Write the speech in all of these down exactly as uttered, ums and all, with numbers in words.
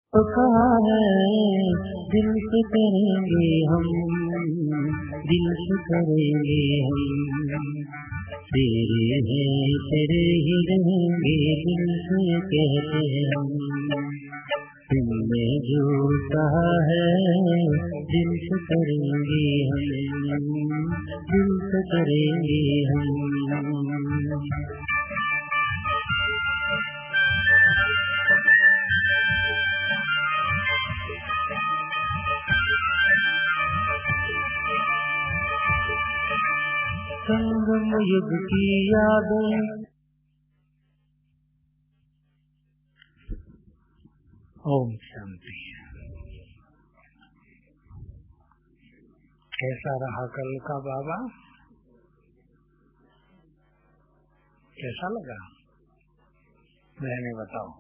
तो कहा है दिल से करेंगे हम, दिल से करेंगे हम, तेरे हैं तेरे ही रहेंगे, दिल से कहते हम। तुमने जो कहा है दिल से करेंगे हम, दिल से करेंगे हम। संगम युग की यादें, ओम शांति। कैसा रहा कल का बाबा, कैसा लगा? मैंने बताओ।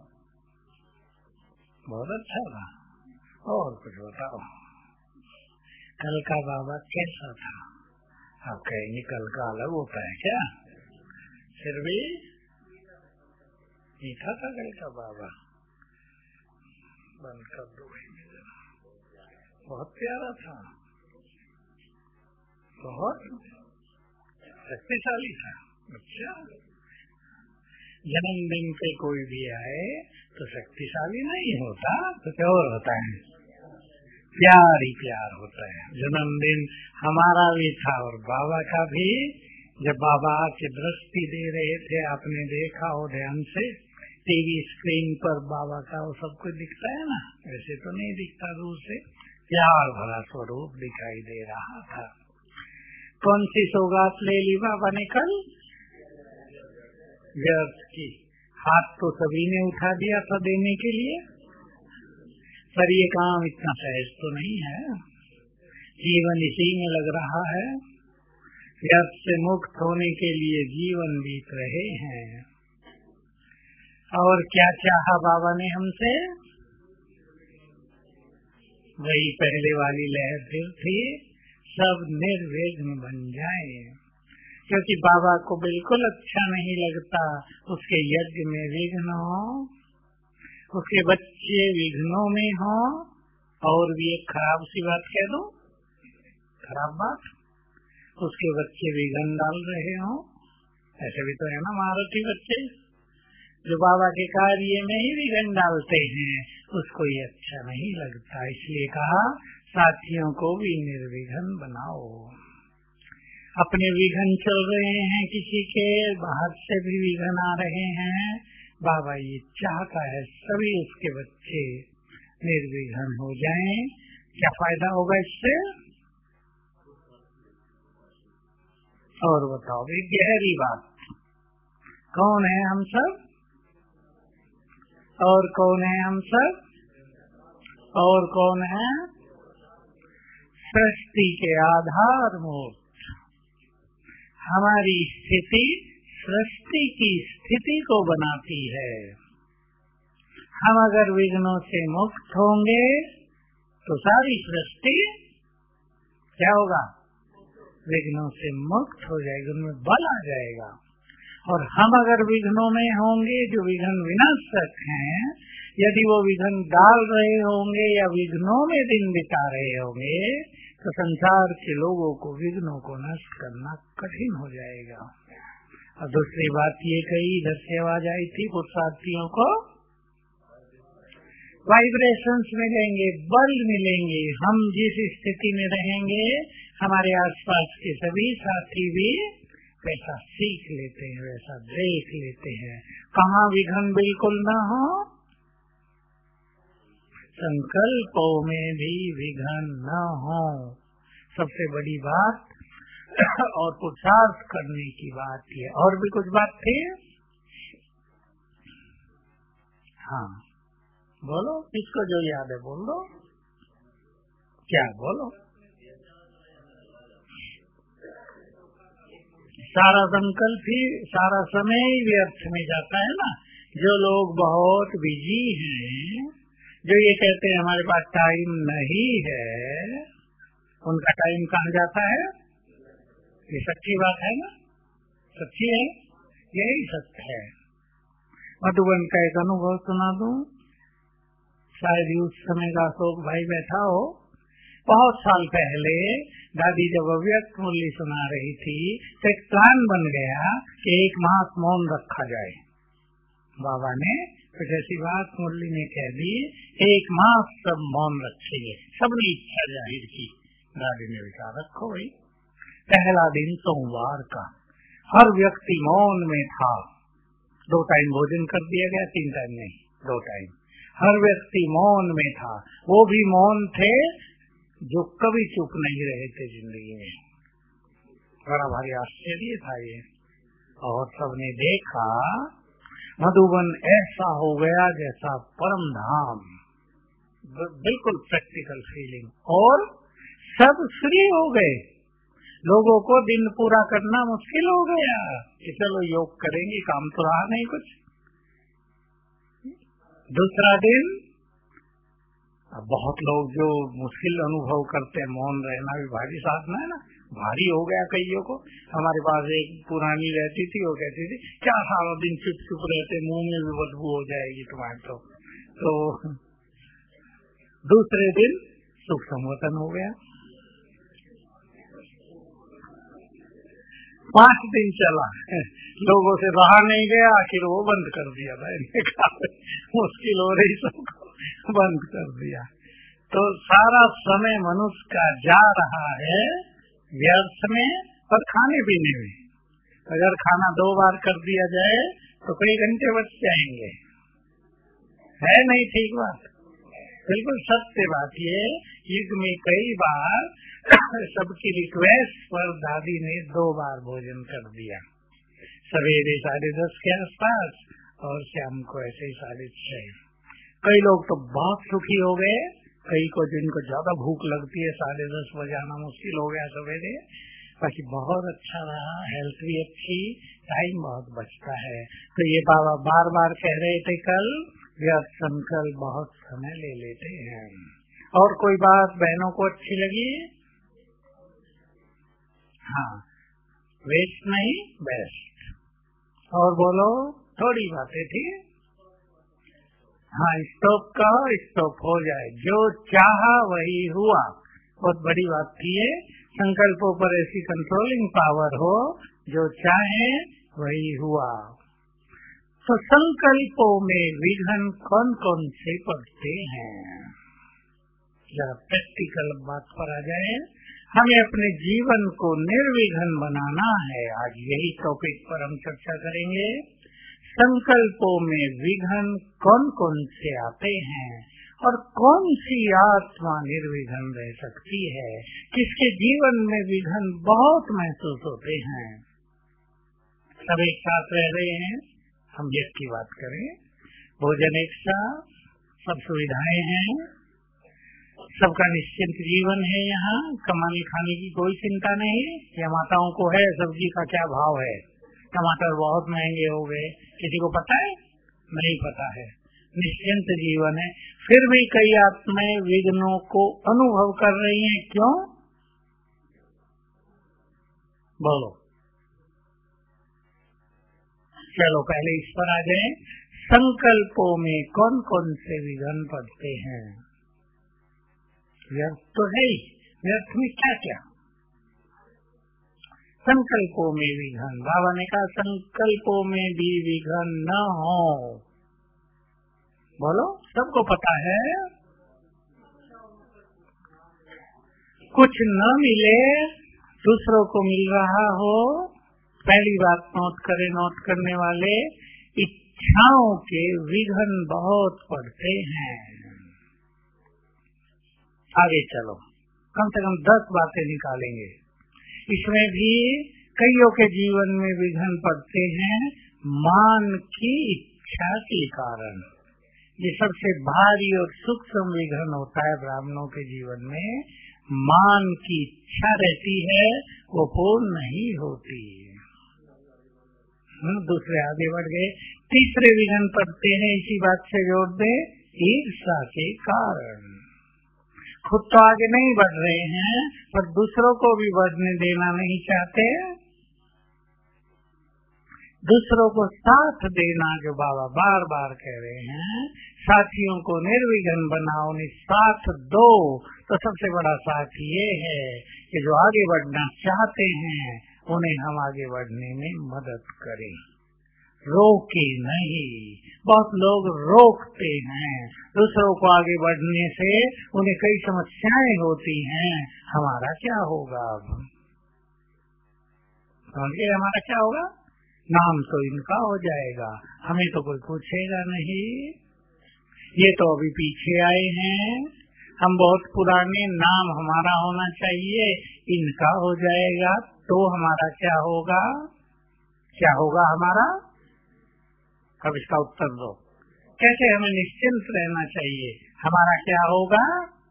बहुत अच्छा रहा। और कुछ बताओ, कल का बाबा कैसा था? आप कहेंगे कल का अलग होता है क्या? फिर भी मीठा था कल का बाबा। बंद कर दो, बहुत प्यारा था, बहुत शक्तिशाली था। अच्छा, जन्मदिन पे कोई भी आए तो शक्तिशाली नहीं होता तो क्या और होता है? प्यार ही प्यार होता है। जन्मदिन हमारा भी था और बाबा का भी। जब बाबा की दृष्टि दे रहे थे, आपने देखा हो ध्यान से, टीवी स्क्रीन पर बाबा का वो सब कुछ दिखता है ना, वैसे तो नहीं दिखता, दूर से प्यार भरा स्वरूप दिखाई दे रहा था। कौन सी सौगात ले ली बाबा ने कल? व्यर्थ की। हाथ तो सभी ने उठा दिया था देने के लिए, पर ये काम इतना सहज तो नहीं है। जीवन इसी में लग रहा है। व्यर्थ से मुक्त होने के लिए जीवन बीत रहे हैं। और क्या चाहा बाबा ने हमसे? वही पहले वाली लहर फिर थी, सब निर्विघ्न बन जाए। क्योंकि बाबा को बिल्कुल अच्छा नहीं लगता उसके यज्ञ में विघ्न हो, उसके बच्चे विघ्नों में हो। और भी एक खराब सी बात कह दो, खराब बात, उसके बच्चे विघ्न डाल रहे हो। ऐसे भी तो है ना महारथी बच्चे, जो बाबा के कार्य में ही विघ्न डालते हैं, उसको ये अच्छा नहीं लगता। इसलिए कहा साथियों को भी निर्विघ्न बनाओ। अपने विघ्न चल रहे हैं, किसी के बाहर से भी विघ्न आ रहे हैं। बाबा ये चाहता है सभी उसके बच्चे निर्विघ्न हो जाएं। क्या फायदा होगा इससे? और बताओ भी गहरी बात, कौन है हम सब? और कौन है हम सब? और कौन है? सृष्टि के आधार मूर्त। हमारी स्थिति सृष्टि की स्थिति को बनाती है। हम अगर विघ्नों से मुक्त होंगे तो सारी सृष्टि क्या होगा? विघ्नों से मुक्त हो जाएगी, उनमें बल आ जाएगा। और हम अगर विघ्नों में होंगे, जो विघ्न विनाशक हैं, यदि वो विघ्न डाल रहे होंगे या विघ्नों में दिन बिता रहे होंगे, तो संसार के लोगों को विघ्नों को नष्ट करना कठिन हो जाएगा। और दूसरी बात ये कही, इधर से आवाज आई थी, पुरुषार्थियों को वाइब्रेशंस मिलेंगे, बल मिलेंगे। हम जिस स्थिति में रहेंगे, हमारे आसपास के सभी साथी भी वैसा सीख लेते हैं, वैसा देख लेते हैं। कहाँ विघ्न बिल्कुल न हो, संकल्पों में भी विघ्न न हो। सबसे बड़ी बात और पुरुषार्थ करने की बात है। और भी कुछ बात थी? हाँ बोलो, किसको जो याद है बोल दो। क्या बोलो? सारा संकल्प ही, सारा समय ही व्यर्थ में जाता है ना। जो लोग बहुत बिजी हैं, जो ये कहते हैं हमारे पास टाइम नहीं है, उनका टाइम कहाँ जाता है? ये सच्ची बात है ना, सच्ची है, यही सत्य है। मधुबन का एक अनुभव सुना दूं। शायद उस समय का अशोक भाई बैठा हो। बहुत साल पहले दादी जब अव्यक्त मुरली सुना रही थी तो एक प्लान बन गया कि एक मास मौन रखा जाए। बाबा ने कुछ ऐसी बात मुरली ने कह दी, एक मास सब मौन रखेंगे। सबने इच्छा जाहिर की। दादी ने विचार रखो भाई। पहला दिन सोमवार का, हर व्यक्ति मौन में था। दो टाइम भोजन कर दिया गया, तीन टाइम नहीं, दो टाइम। हर व्यक्ति मौन में था। वो भी मौन थे जो कभी चुप नहीं रहे थे जिंदगी में। बड़ा भारी आश्चर्य था ये। और सबने देखा मधुबन ऐसा हो गया जैसा परम धाम, बिल्कुल प्रैक्टिकल फीलिंग। और सब फ्री हो गए। लोगों को दिन पूरा करना मुश्किल हो गया कि चलो योग करेंगे, काम तो रहा नहीं कुछ। दूसरा दिन, अब बहुत लोग जो मुश्किल अनुभव करते हैं, मौन रहना भी भारी साधना है ना, भारी हो गया कईयों को। हमारे पास एक पुरानी रहती थी, वो कहती थी क्या सारा दिन चुप चुप रहते, मुंह में भी बदबू हो जाएगी तुम्हारे। तो, तो दूसरे दिन सुख संवतन हो गया। पांच दिन चला, लोगों से रहा नहीं गया, आखिर वो बंद कर दिया था। मुश्किल हो रही सबको, बंद कर दिया। तो सारा समय मनुष्य का जा रहा है व्यर्थ में और खाने पीने में। अगर खाना दो बार कर दिया जाए तो कई घंटे बच जाएंगे। है नहीं ठीक बात? बिल्कुल सत्य बात। ये युग में कई बार सबकी रिक्वेस्ट पर दादी ने दो बार भोजन कर दिया, सवेरे साढ़े दस के आसपास और शाम को ऐसे ही साढ़े छह। कई लोग तो बहुत सुखी हो गए, कई को जिनको ज्यादा भूख लगती है साढ़े दस बजे आना मुश्किल हो गया सवेरे। बाकी बहुत अच्छा रहा, हेल्थ भी अच्छी, टाइम बहुत बचता है। तो ये बाबा बार बार कह रहे थे कल, व्यर्थ संकल्प बहुत समय ले लेते हैं। और कोई बात बहनों को अच्छी लगी? हाँ, वेस्ट नहीं बेस्ट। और बोलो, थोड़ी बातें थी। हाँ, स्टॉप कहो, स्टॉप हो जाए। जो चाहा वही हुआ, बहुत बड़ी बात थी ये। संकल्पों पर ऐसी कंट्रोलिंग पावर हो, जो चाहे वही हुआ। तो संकल्पों में विघ्न कौन कौन से पड़ते हैं? जरा प्रैक्टिकल बात पर आ जाए। हमें अपने जीवन को निर्विघ्न बनाना है। आज यही टॉपिक पर हम चर्चा करेंगे। संकल्पों में विघ्न कौन कौन से आते हैं और कौन सी आत्मा निर्विघ्न रह सकती है? किसके जीवन में विघ्न बहुत महसूस होते हैं? सब एक साथ रह रहे हैं, हम यज्ञ की बात करें, भोजन एक साथ, सब सुविधाएं हैं, सबका निश्चिंत जीवन है। यहाँ कमाने खाने की कोई चिंता नहीं। या माताओं को है सब्जी का क्या भाव है, टमाटर बहुत महंगे हो गए, किसी को पता है? नहीं पता है। निश्चिंत जीवन है। फिर भी कई आत्माएं विघ्नों को अनुभव कर रही हैं। क्यों? बोलो। चलो पहले इस पर आ जाए। संकल्पों में कौन कौन से विघ्न पड़ते हैं? व्यर्थ तो है ही, व्यर्थ में क्या क्या? संकल्पों में विघ्न, बाबा ने कहा संकल्पों में भी विघ्न न हो। बोलो, सबको पता है। कुछ न मिले, दूसरों को मिल रहा हो। पहली बात नोट करें, नोट करने वाले, इच्छाओं के विघ्न बहुत पड़ते हैं। आगे चलो, कम से कम दस बातें निकालेंगे। इसमें भी कईयों के जीवन में विघ्न पड़ते हैं मान की इच्छा के कारण। ये सबसे भारी और सूक्ष्म विघ्न होता है ब्राह्मणों के जीवन में। मान की इच्छा रहती है, वो पूर्ण नहीं होती। हम दूसरे आगे बढ़ गए। तीसरे विघ्न पड़ते हैं, इसी बात से जोड़ दे, ईर्ष्या के कारण। खुद तो आगे नहीं बढ़ रहे हैं पर दूसरों को भी बढ़ने देना नहीं चाहते। दूसरों को साथ देना, जो बाबा बार बार कह रहे हैं, साथियों को निर्विघ्न बनाओ, साथ दो। तो सबसे बड़ा साथ ये है कि जो आगे बढ़ना चाहते हैं उन्हें हम आगे बढ़ने में मदद करें, रोके नहीं। बहुत लोग रोकते हैं दूसरों को आगे बढ़ने से, उन्हें कई समस्याएं होती हैं। हमारा क्या होगा? अब समझिए, हमारा क्या होगा? नाम तो इनका हो जाएगा, हमें तो कोई पूछेगा नहीं। ये तो अभी पीछे आए हैं, हम बहुत पुराने, नाम हमारा होना चाहिए, इनका हो जाएगा तो हमारा क्या होगा? क्या होगा हमारा? अब इसका उत्तर दो। कैसे हमें निश्चिंत रहना चाहिए? हमारा क्या होगा?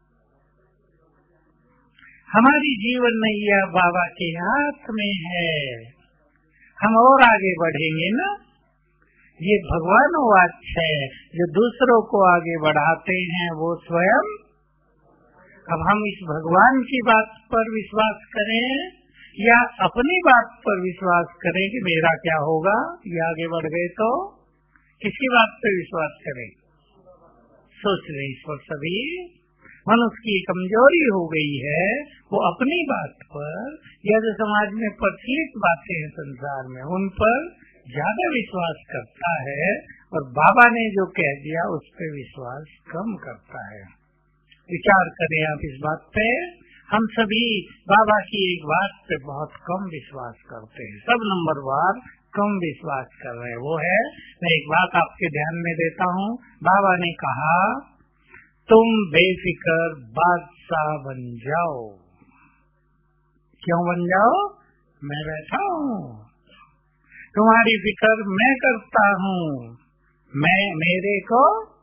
हमारी जीवन नैया बाबा के हाथ में है, हम और आगे बढ़ेंगे ना। ये भगवानोवाच है, जो दूसरों को आगे बढ़ाते हैं वो स्वयं। अब हम इस भगवान की बात पर विश्वास करें या अपनी बात पर विश्वास करें कि मेरा क्या होगा? ये आगे बढ़ गए तो किसकी बात पर विश्वास करें? सोच रहे इस पर सभी। मनुष्य की कमजोरी हो गई है, वो अपनी बात पर या जो समाज में प्रचलित बातें हैं संसार में, उन पर ज्यादा विश्वास करता है और बाबा ने जो कह दिया उस पर विश्वास कम करता है। विचार करें आप इस बात पे। हम सभी बाबा की एक बात पे बहुत कम विश्वास करते हैं, सब नंबरवार कम विश्वास कर रहे हैं। वो है, मैं एक बात आपके ध्यान में देता हूँ, बाबा ने कहा तुम बेफिक्र बादशाह बन जाओ। क्यों बन जाओ? मैं बैठा हूँ, तुम्हारी फिक्र मैं करता हूँ, मैं मेरे को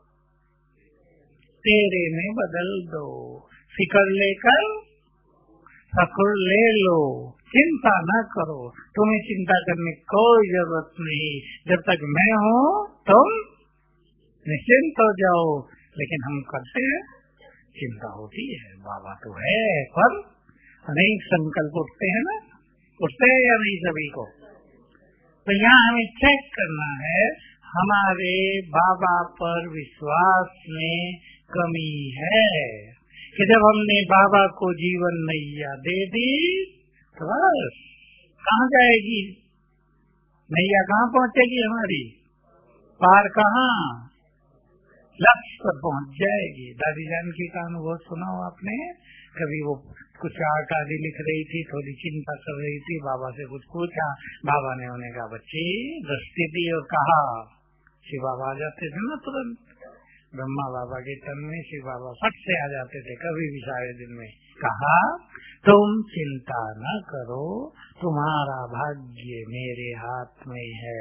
तेरे में बदल दो। फिक्र लेकर फक्र ले लो, चिंता न करो, तुम्हें चिंता करने की कोई जरूरत नहीं। जब तक मैं हूँ तुम निश्चिंत हो जाओ। लेकिन हम करते हैं, चिंता होती है, बाबा तो है, पर अनेक संकल्प उठते हैं ना, उठते हैं या नहीं सभी को? तो यहाँ हमें चेक करना है हमारे बाबा पर विश्वास में कमी है कि जब हमने बाबा को जीवन नैया दे दी तो बस कहाँ जाएगी नैया? कहाँ पहुँचेगी हमारी? पार कहाँ? लक्ष्य पर पहुँच जाएगी। दादी जानकी का अनुभव सुना हो आपने? कभी वो कुछ आर्ट आदि लिख रही थी, थोड़ी चिंता कर रही थी, बाबा से कुछ पूछा, बाबा ने उन्हें कहा बच्ची दृष्टि दी और कहा, शिव बाबा आ जाते थे ना तुरंत, ब्रह्मा बाबा के तन में शिव बाबा फट से आ जाते थे कभी भी सारे दिन में। कहा तुम चिंता न करो, तुम्हारा भाग्य मेरे हाथ में है।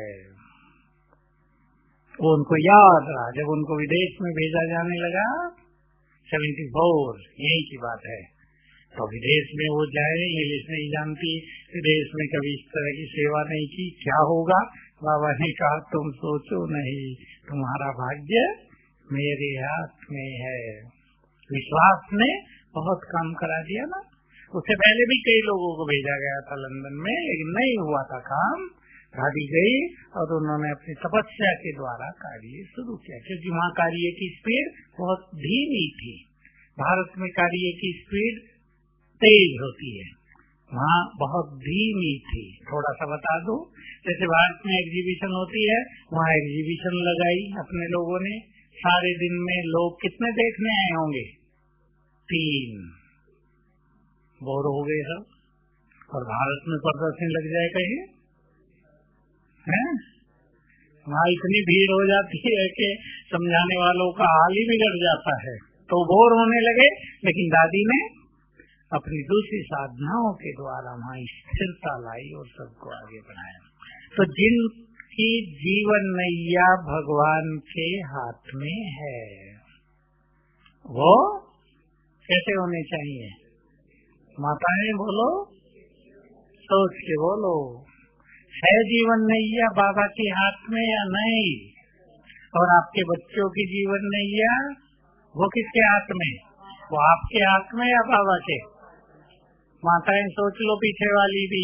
वो उनको याद रहा जब उनको विदेश में भेजा जाने लगा, सेवेंटी फोर यही की बात है। तो विदेश में वो जाए, इंग्लिश नहीं जानती, विदेश में कभी इस तरह की सेवा नहीं की, क्या होगा? बाबा ने कहा तुम सोचो नहीं, तुम्हारा भाग्य मेरे हाथ में है। विश्वास ने बहुत काम करा दिया ना। उससे पहले भी कई लोगों को भेजा गया था लंदन में, लेकिन नहीं हुआ था काम। गाड़ी गई और उन्होंने अपनी तपस्या के द्वारा कार्य शुरू किया, क्योंकि वहाँ कार्य की स्पीड बहुत धीमी थी। भारत में कार्य की स्पीड तेज होती है, वहाँ बहुत धीमी थी। थोड़ा सा बता दूं, जैसे भारत में एग्जीबिशन होती है, वहाँ एग्जीबिशन लगाई अपने लोगों ने, सारे दिन में लोग कितने देखने आए होंगे? तीन। बोर हो गए सब। और भारत में प्रदर्शनी लग जाए कहीं है, वहाँ इतनी भीड़ हो जाती है कि समझाने वालों का हाल ही बिगड़ जाता है, तो बोर होने लगे। लेकिन दादी ने अपनी दूसरी साधनाओं के द्वारा वहाँ स्थिरता लाई और सबको आगे बढ़ाया। तो जिनकी जीवन नैया भगवान के हाथ में है, वो कैसे होने चाहिए? माताएं बोलो, सोच के बोलो, है जीवन नैया बाबा के हाथ में या नहीं? और आपके बच्चों की जीवन नैया वो किसके हाथ में? वो आपके हाथ में या बाबा के? माताएं सोच लो, पीछे वाली भी,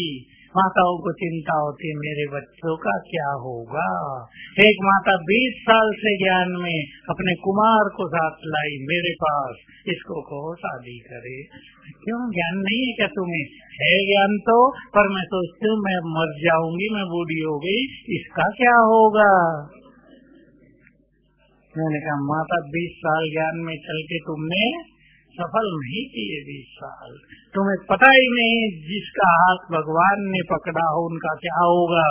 माताओं को चिंता होती है मेरे बच्चों का क्या होगा। एक माता बीस साल से ज्ञान में अपने कुमार को साथ लाई मेरे पास, इसको कहो शादी करे। क्यों ज्ञान नहीं है क्या तुम्हें? है ज्ञान तो, पर मैं सोचती हूँ मैं मर जाऊंगी, मैं बूढ़ी हो गई, इसका क्या होगा। मैंने कहा माता बीस साल ज्ञान में चल के तुमने सफल नहीं किए। बीस साल तुम्हें पता ही नहीं जिसका हाथ भगवान ने पकड़ा हो उनका क्या होगा।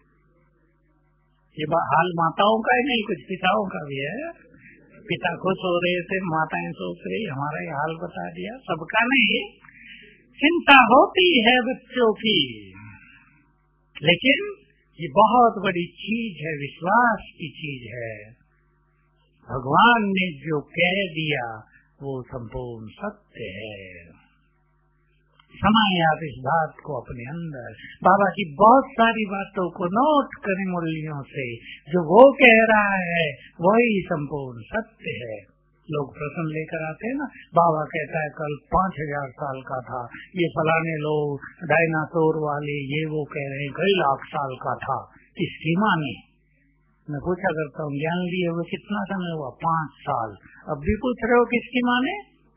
ये हाल माताओं का ही नहीं, कुछ पिताओं का भी है। पिता खुश हो रहे थे, माताएं सोच रही हमारा ये हाल बता दिया। सबका नहीं, चिंता होती है बच्चों की, लेकिन ये बहुत बड़ी चीज है, विश्वास की चीज है। भगवान ने जो कह दिया वो संपूर्ण सत्य है। समाये आप इस बात को अपने अंदर, बाबा की बहुत सारी बातों को नोट करें मूल्यों से। जो वो कह रहा है वही संपूर्ण सत्य है। लोग प्रश्न लेकर आते हैं ना, बाबा कहता है कल पाँच हजार साल का था, ये फलाने लोग डायनासोर वाले ये वो कह रहे हैं कई लाख साल का था, किसकी माने। मैं पूछा करता हूँ ज्ञान लिए हुए कितना समय हुआ? पाँच साल। अब भी पूछ रहे हो किसकी माने?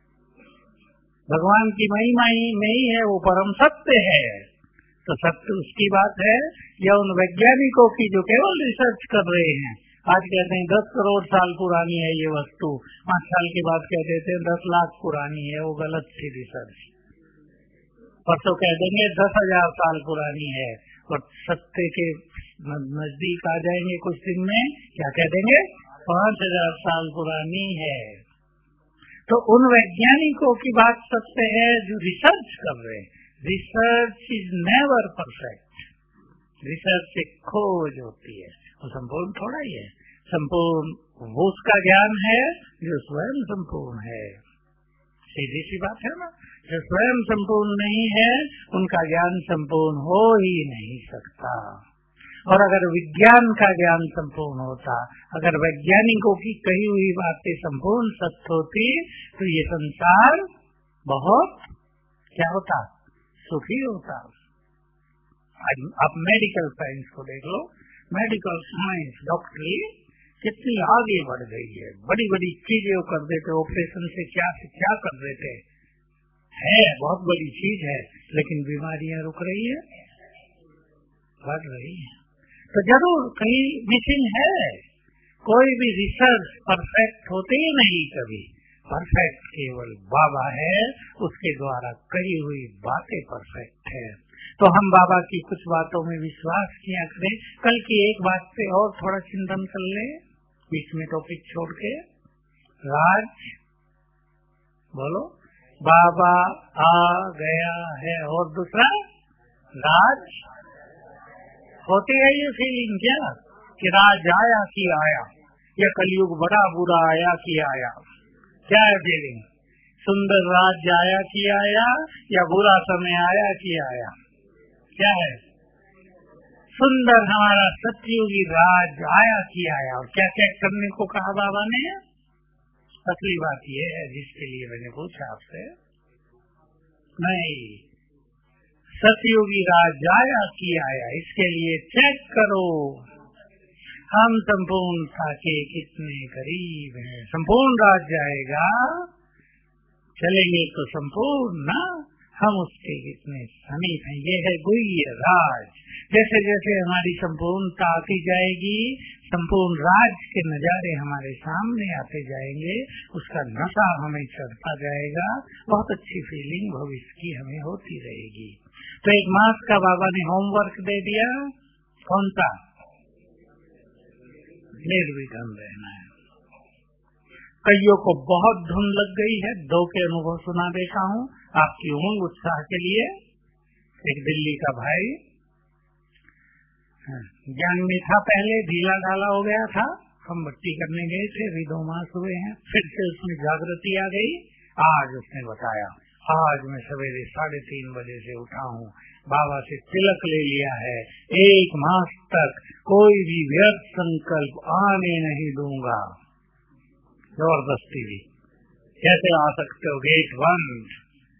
भगवान की महिमा ही में ही है, वो परम सत्य है। तो सत्य उसकी बात है या उन वैज्ञानिकों की जो केवल रिसर्च कर रहे हैं। आज कहते हैं दस करोड़ साल पुरानी है ये वस्तु, पाँच साल के बाद कह देते हैं दस लाख पुरानी है, वो गलत थी रिसर्च। परसों कह देंगे दस हजार साल पुरानी है, और सत्य के नजदीक आ जाएंगे कुछ दिन में, क्या कह देंगे? पाँच हजार साल पुरानी है। तो उन वैज्ञानिकों की बात सत्य है जो रिसर्च कर रहे हैं। Research is never perfect, research से खोज होती है, वो संपूर्ण थोड़ा ही है। संपूर्ण वो उसका ज्ञान है जो स्वयं संपूर्ण है। सीधी सी बात है ना, जो स्वयं संपूर्ण नहीं है उनका ज्ञान संपूर्ण हो ही नहीं सकता। और अगर विज्ञान का ज्ञान संपूर्ण होता, अगर वैज्ञानिकों की कही हुई बातें संपूर्ण सत्य होती, तो ये संसार बहुत क्या होता? सुखी होता। आज आप मेडिकल साइंस को देख लो, मेडिकल साइंस डॉक्टरी कितनी आगे बढ़ गई है, बड़ी बड़ी चीजें कर देते, ऑपरेशन से क्या से क्या कर देते है, बहुत बड़ी चीज है। लेकिन बीमारियां रुक रही है, बढ़ रही है। तो जरूर कहीं मिसिंग है। कोई भी रिसर्च परफेक्ट होती ही नहीं कभी, परफेक्ट केवल बाबा है, उसके द्वारा कही हुई बातें परफेक्ट है। तो हम बाबा की कुछ बातों में विश्वास किया करें। कल की एक बात पे और थोड़ा चिंतन कर ले, बीच में टॉपिक छोड़ के। राज बोलो, बाबा आ गया है, और दूसरा राज। होती है ये फीलिंग क्या कि राज आया कि आया, या कलयुग बड़ा बुरा आया कि आया? क्या है फीलिंग? सुंदर राज आया कि आया, या बुरा समय आया कि आया? क्या है? सुंदर हमारा सतयुगी राज आया कि आया। और क्या क्या करने को कहा बाबा ने? असली बात ये है जिसके लिए मैंने पूछा आपसे। नहीं, सतयुगी राज आया कि आया, इसके लिए चेक करो हम संपूर्णता के कितने करीब हैं। संपूर्ण राज जाएगा, चलेंगे तो संपूर्ण ना, हम उसके कितने समीप हैं। ये है गुह्य राज। जैसे जैसे हमारी संपूर्णता आती जाएगी, संपूर्ण राज के नजारे हमारे सामने आते जाएंगे, उसका नशा हमें चढ़ता जाएगा, बहुत अच्छी फीलिंग भविष्य की हमें होती रहेगी। तो एक मास का बाबा ने होमवर्क दे दिया, कौन सा? निर्विघ्न रहना है। कईयों को बहुत धुन लग गई है, दो के अनुभव सुना देता हूँ आपकी उमंग उत्साह के लिए। एक दिल्ली का भाई ज्ञान में था, पहले ढीला ढाला हो गया था, हम भट्टी करने गए थे, अभी दो मास हुए हैं, फिर से उसमें जागृति आ गई। आज उसने बताया, आज मैं सवेरे साढ़े तीन बजे से उठा हूँ, बाबा से तिलक ले लिया है, एक मास तक कोई भी व्यर्थ संकल्प आने नहीं दूंगा। जबरदस्ती भी कैसे आ सकते हो, गेट बंद।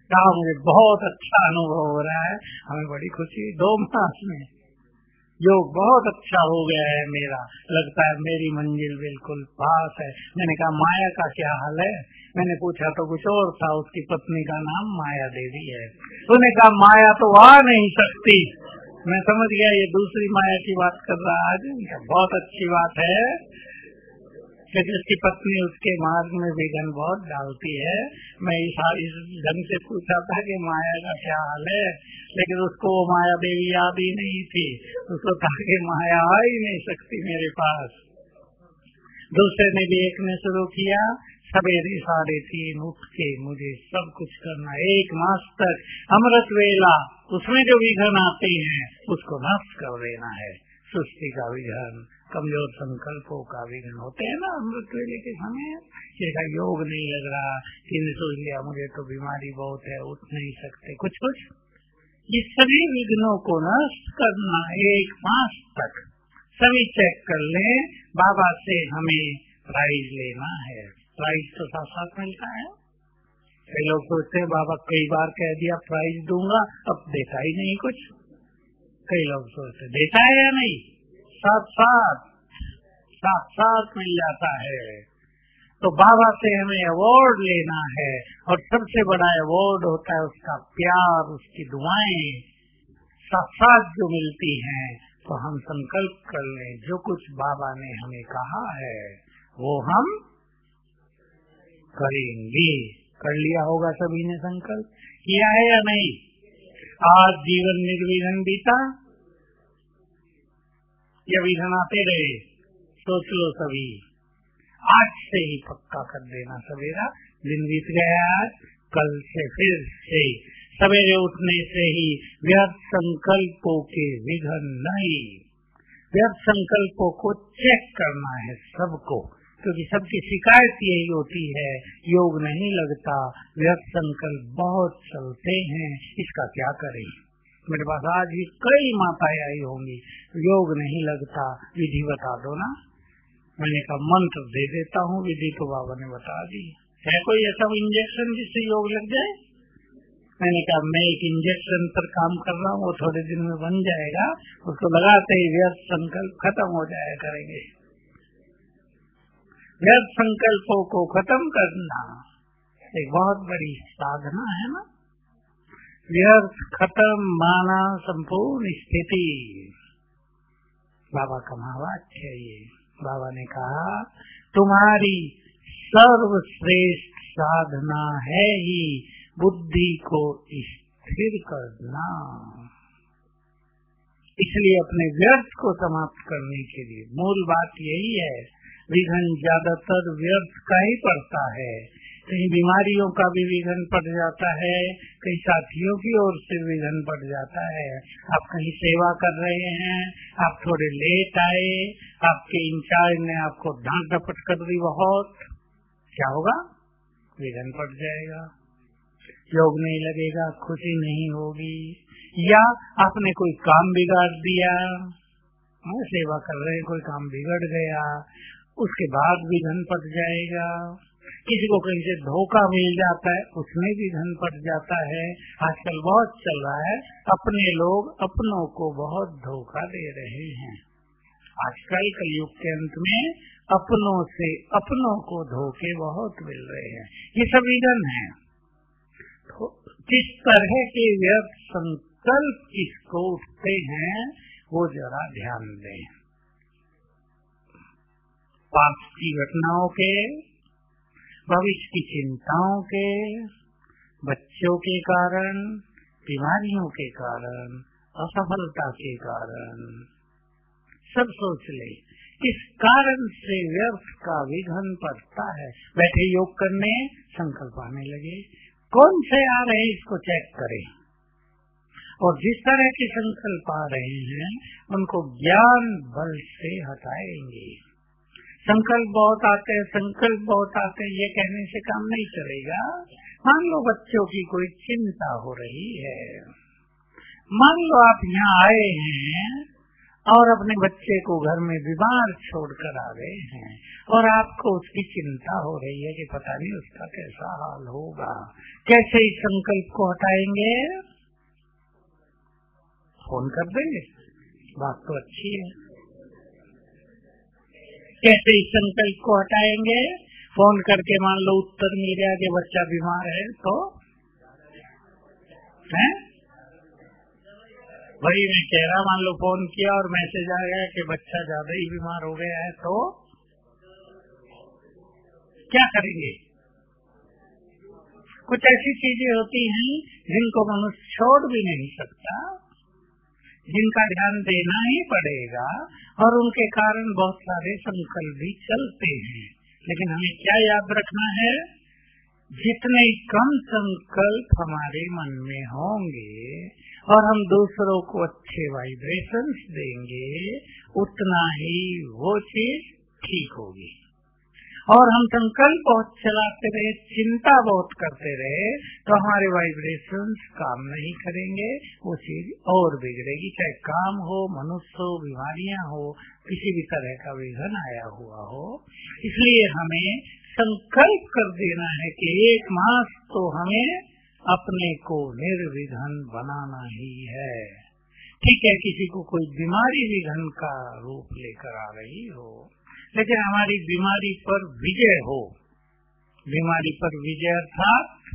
कहा मुझे बहुत अच्छा अनुभव हो रहा है, हमें बड़ी खुशी, दो मास में योग बहुत अच्छा हो गया है मेरा, लगता है मेरी मंजिल बिल्कुल पास है। मैंने कहा माया का क्या हाल है? मैंने पूछा तो कुछ और था, उसकी पत्नी का नाम माया देवी है। उसने कहा माया तो आ नहीं सकती। मैं समझ गया ये दूसरी माया की बात कर रहा है। बहुत अच्छी बात है कि जिसकी पत्नी उसके मार्ग में विघ्न बहुत डालती है। मैं इस, इस ढंग से पूछा था कि माया का क्या हाल है, लेकिन उसको वो माया देवी याद ही नहीं थी। उसको था कि माया आ ही नहीं सकती मेरे पास। दूसरे ने भी एक ने शुरू किया, सवेरे साढ़े तीन उठ के मुझे सब कुछ करना, एक मास तक अमृत वेला, उसमें जो विघ्न आते हैं उसको नष्ट कर देना है। सृष्टि का विघ्न, कमजोर संकल्पों का विघ्न होते हैं ना अमृत वेले के समय। जिसका योग नहीं लग रहा, किसी सोच लिया मुझे तो बीमारी बहुत है, उठ नहीं सकते, कुछ कुछ ये सभी विघ्नों को नष्ट करना एक मास तक। सभी चेक कर ले, बाबा से हमें प्राइज लेना है। प्राइज तो साथ साथ मिलता है। कई लोग सोचते हैं बाबा कई बार कह दिया प्राइज दूंगा, अब देता ही नहीं कुछ। कई लोग सोचते देता है या नहीं, साथ साथ साथ साथ मिल जाता है। तो बाबा से हमें अवार्ड लेना है, और सबसे बड़ा अवार्ड होता है उसका प्यार, उसकी दुआएं साथ साथ जो मिलती हैं। तो हम संकल्प कर लें, जो कुछ बाबा ने हमें कहा है वो हम करेंगे। कर लिया होगा सभी ने संकल्प, किया है या नहीं? आज जीवन निर्विघ्न बीता या विघ्न आते रहे? सोच लो सभी, आज से ही पक्का कर देना सवेरा। दिन बीत गया आज, कल से फिर से सवेरे उठने से ही व्यर्थ संकल्पों के विघ्न नहीं। व्यर्थ संकल्पों को चेक करना है सबको, क्योंकि सबकी शिकायत यही होती है, योग नहीं लगता, व्यर्थ संकल्प बहुत चलते हैं, इसका क्या करें। मेरे पास आज भी कई माताएं आई होंगी, योग नहीं लगता, विधि बता दो ना। मैंने कहा मंत्र दे देता हूँ, विधि तो बाबा ने बता दी। है कोई ऐसा इंजेक्शन जिससे योग लग जाए? मैंने कहा मैं एक इंजेक्शन पर काम कर रहा हूँ, वो थोड़े दिन में बन जाएगा, उसको लगाते ही व्यर्थ संकल्प खत्म हो जाया करेंगे। व्यर्थ संकल्पों को खत्म करना एक बहुत बड़ी साधना है ना। व्यर्थ खत्म माना संपूर्ण स्थिति, बाबा का महावाक्य है ये। बाबा ने कहा तुम्हारी सर्वश्रेष्ठ साधना है ही बुद्धि को स्थिर करना। इसलिए अपने व्यर्थ को समाप्त करने के लिए मूल बात यही है। विघ्न ज्यादातर व्यर्थ का ही पड़ता है। कहीं बीमारियों का भी विघ्न पड़ जाता है, कहीं साथियों की ओर से विघ्न पड़ जाता है। आप कहीं सेवा कर रहे हैं, आप थोड़े लेट आए, आपके इंचार्ज ने आपको डांट डपट कर दी बहुत, क्या होगा? विघ्न पड़ जाएगा, योग नहीं लगेगा, खुशी नहीं होगी। या आपने कोई काम बिगाड़ दिया, सेवा कर रहे हैं, कोई काम बिगड़ गया, उसके बाद विघ्न पड़ जाएगा। किसी को कहीं से धोखा मिल जाता है, उसमें भी धन पड़ जाता है। आजकल बहुत चल रहा है, अपने लोग अपनों को बहुत धोखा दे रहे हैं। आजकल कलयुग के अंत में अपनों से अपनों को धोखे बहुत मिल रहे हैं, ये सब विघ्न है। तो किस तरह के व्यर्थ संकल्प किसको उठते हैं वो जरा ध्यान दें। पाप की घटनाओं के, भविष्य की चिंताओं के, बच्चों के कारण, बीमारियों के कारण, असफलता के कारण, सब सोच ले किस कारण से व्यर्थ का विघ्न पड़ता है। बैठे योग करने, संकल्प आने लगे, कौन से आ रहे हैं इसको चेक करें, और जिस तरह के संकल्प आ रहे हैं उनको ज्ञान बल से हटाएंगे। संकल्प बहुत आते हैं, संकल्प बहुत आते हैं, ये कहने से काम नहीं चलेगा। मान लो बच्चों की कोई चिंता हो रही है, मान लो आप यहाँ आए हैं, और अपने बच्चे को घर में बीमार छोड़कर आ गए हैं और आपको उसकी चिंता हो रही है कि पता नहीं उसका कैसा हाल होगा, कैसे इस संकल्प को हटाएंगे? फोन कर देंगे, बात तो अच्छी है। कैसे इस संकल्प को हटाएंगे? फोन करके मान लो उत्तर मिल गया कि बच्चा बीमार है तो है? वही मैं कह रहा, मान लो फोन किया और मैसेज आ गया कि बच्चा ज्यादा ही बीमार हो गया है तो क्या करेंगे? कुछ ऐसी चीजें होती हैं जिनको मनुष्य छोड़ भी नहीं सकता, जिनका ध्यान देना ही पड़ेगा और उनके कारण बहुत सारे संकल्प भी चलते हैं। लेकिन हमें क्या याद रखना है, जितने कम संकल्प हमारे मन में होंगे और हम दूसरों को अच्छे वाइब्रेशंस देंगे, उतना ही वो चीज ठीक होगी। और हम संकल्प बहुत चलाते रहे, चिंता बहुत करते रहे, तो हमारे वाइब्रेशंस काम नहीं करेंगे, वो चीज और बिगड़ेगी। चाहे काम हो, मनुष्य हो, बीमारियां हो, किसी भी तरह का विघन आया हुआ हो। इसलिए हमें संकल्प कर देना है कि एक मास तो हमें अपने को निर्विघन बनाना ही है। ठीक है, किसी को कोई बीमारी विघन का रूप लेकर आ रही हो, लेकिन हमारी बीमारी पर विजय हो। बीमारी पर विजय अर्थात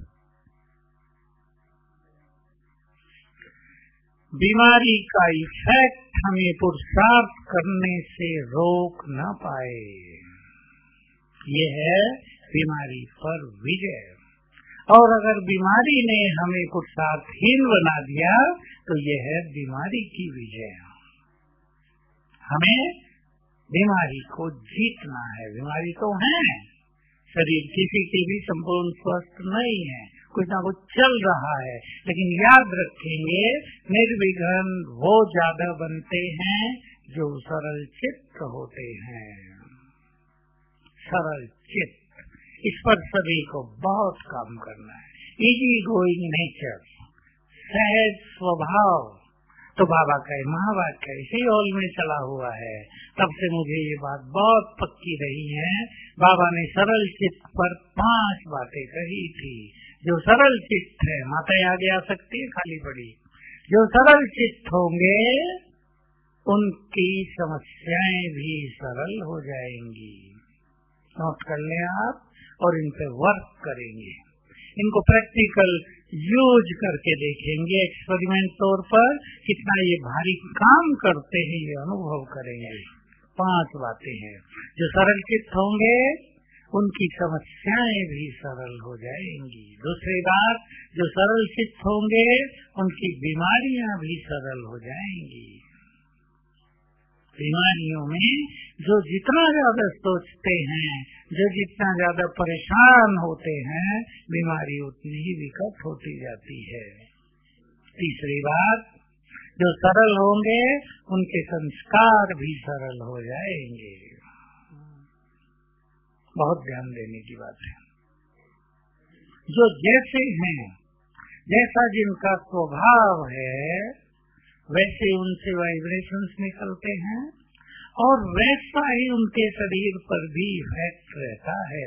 बीमारी का इफेक्ट हमें पुरुषार्थ करने से रोक न पाए, ये है बीमारी पर विजय। और अगर बीमारी ने हमें पुरुषार्थहीन बना दिया तो यह है बीमारी की विजय। हमें बीमारी को जीतना है। बीमारी तो है, शरीर किसी के भी संपूर्ण स्वस्थ नहीं है, कुछ ना कुछ चल रहा है, लेकिन याद रखेंगे निर्विघन वो ज्यादा बनते हैं जो सरल चित्त होते हैं। सरल चित्त, इस पर सभी को बहुत काम करना है। इजी गोइंग नेचर, सहज स्वभाव, तो बाबा का महावाक्य इसी हॉल में चला हुआ है। तब से मुझे ये बात बहुत पक्की रही है। बाबा ने सरल चित्त पर पांच बातें कही थी। जो सरल चित्त है, माता आगे आ सकती है, खाली पड़ी, जो सरल चित्त होंगे उनकी समस्याएं भी सरल हो जाएंगी। नोट कर लें आप और इन पे वर्क करेंगे, इनको प्रैक्टिकल यूज करके देखेंगे, एक्सपेरिमेंट तौर पर कितना ये भारी काम करते हैं ये अनुभव करेंगे। पांच बातें हैं। जो सरल चित्त होंगे उनकी समस्याएं भी सरल हो जाएंगी। दूसरी बात, जो सरल चित्त होंगे उनकी बीमारियां भी सरल हो जाएंगी। बीमारियों में जो जितना ज्यादा सोचते हैं, जो जितना ज्यादा परेशान होते हैं, बीमारी उतनी ही विकट होती जाती है। तीसरी बात, जो सरल होंगे उनके संस्कार भी सरल हो जाएंगे। बहुत ध्यान देने की बात है। जो जैसे हैं, जैसा जिनका स्वभाव है, वैसे उनसे वाइब्रेशंस निकलते हैं और वैसा ही उनके शरीर पर भी इफेक्ट रहता है।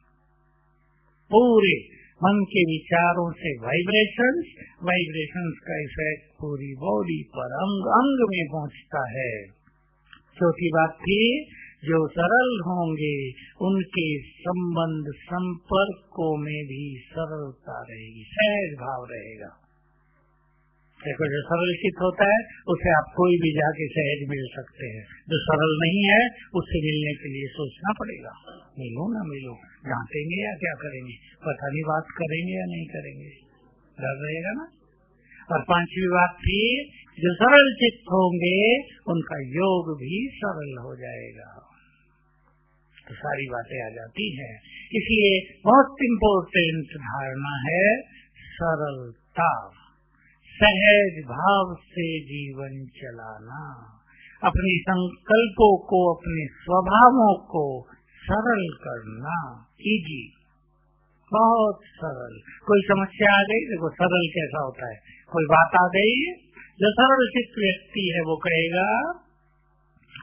पूरे मन के विचारों से वाइब्रेशंस, वाइब्रेशंस का इफेक्ट पूरी बॉडी पर, अंग अंग में पहुंचता है। चौथी बात थी, जो सरल होंगे उनके संबंध संपर्कों में भी सरलता रहेगी, सहज भाव रहेगा। देखो, जो सरल चित्त होता है उससे आप कोई भी जाके सहज मिल सकते हैं। जो सरल नहीं है उससे मिलने के लिए सोचना पड़ेगा, मिलूं ना मिलूं, डांटेंगे या क्या करेंगे, पता नहीं बात करेंगे या नहीं करेंगे, डर रहेगा ना। और पांचवी बात थी, जो सरल चित्त होंगे उनका योग भी सरल हो जाएगा। तो सारी बातें आ जाती हैं। इसलिए बहुत इम्पोर्टेंट धारणा है सरलता, सहज भाव से जीवन चलाना, अपने संकल्पों को, अपने स्वभावों को सरल करना। इजी, बहुत सरल। कोई समस्या आ गई, देखो सरल कैसा होता है, कोई बात आ गई, जो सरल चित्त व्यक्ति है वो कहेगा